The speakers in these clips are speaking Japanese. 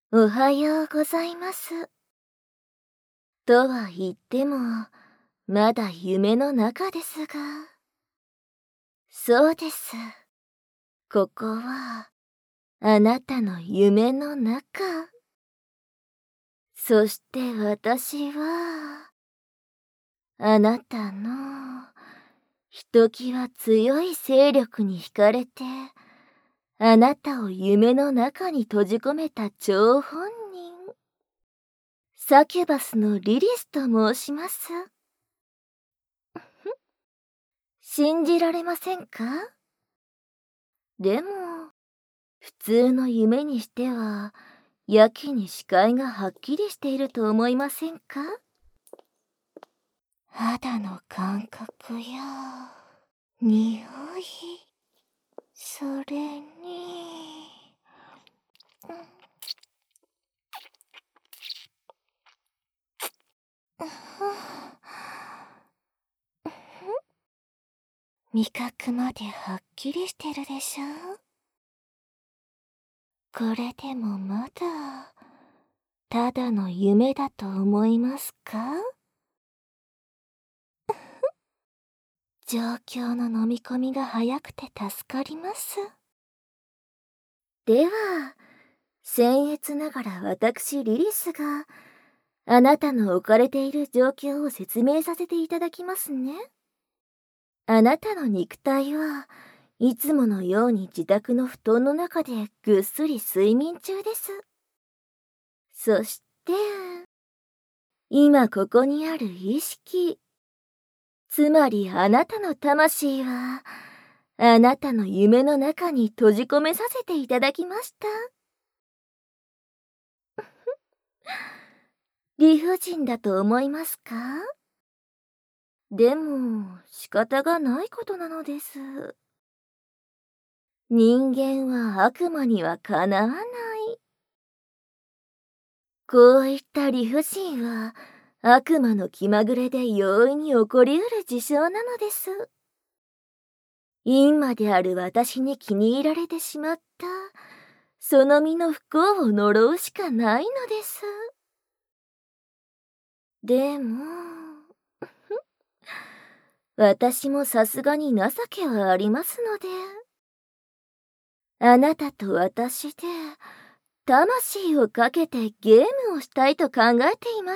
おはようございます。とは言っても、まだ夢の中ですが。そうです。ここは、あなたの夢の中。そして私は、あなたの、ひときわ強い勢力に惹かれて、あなたを夢の中に閉じ込めた張本人。サキュバスのリリスと申します。信じられませんか？でも、普通の夢にしては、やけに視界がはっきりしていると思いませんか？肌の感覚や、匂い、それに、味覚まではっきりしてるでしょ？これでもまだ、ただの夢だと思いますか？状況の飲み込みが早くて助かります。では、僭越ながら私リリスが、あなたの置かれている状況を説明させていただきますね。あなたの肉体はいつものように自宅の布団の中でぐっすり睡眠中です。そして、今ここにある意識、つまりあなたの魂は、あなたの夢の中に閉じ込めさせていただきました。理不尽だと思いますか？でも、仕方がないことなのです。人間は悪魔にはかなわない。こういった理不尽は、悪魔の気まぐれで容易に起こりうる事象なのです。陰魔である私に気に入られてしまった、その身の不幸を呪うしかないのです。でも、私もさすがに情けはありますので、あなたと私で、魂をかけてゲームをしたいと考えています。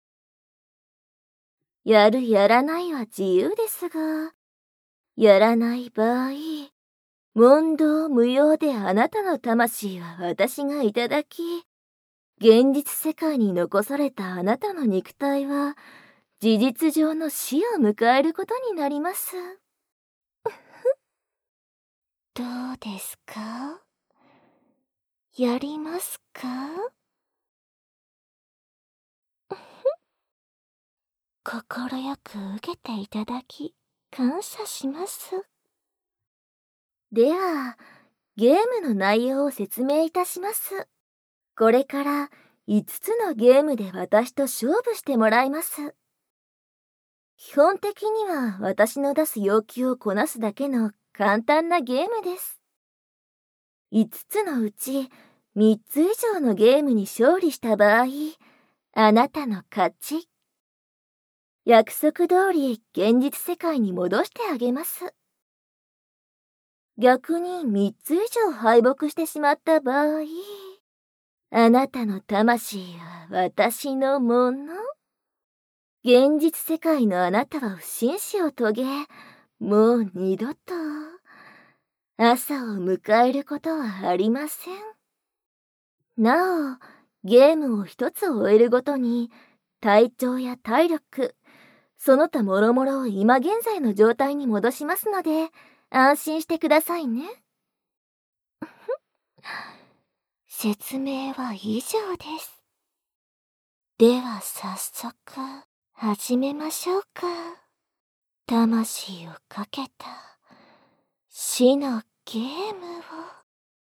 やるやらないは自由ですが、やらない場合、問答無用であなたの魂は私がいただき、現実世界に残されたあなたの肉体は、事実上の死を迎えることになります。どうですか？やりますか？心よく受けていただき、感謝します。では、ゲームの内容を説明いたします。これから5つのゲームで私と勝負してもらいます。基本的には私の出す要求をこなすだけの簡単なゲームです。5つのうち3つ以上のゲームに勝利した場合、あなたの勝ち。約束通り現実世界に戻してあげます。逆に3つ以上敗北してしまった場合、あなたの魂は私のもの。現実世界のあなたは不審死を遂げ、もう二度と朝を迎えることはありません。なお、ゲームを一つ終えるごとに、体調や体力、その他諸々を今現在の状態に戻しますので、安心してくださいね。説明は以上です。では早速、始めましょうか。魂をかけた死のゲームを。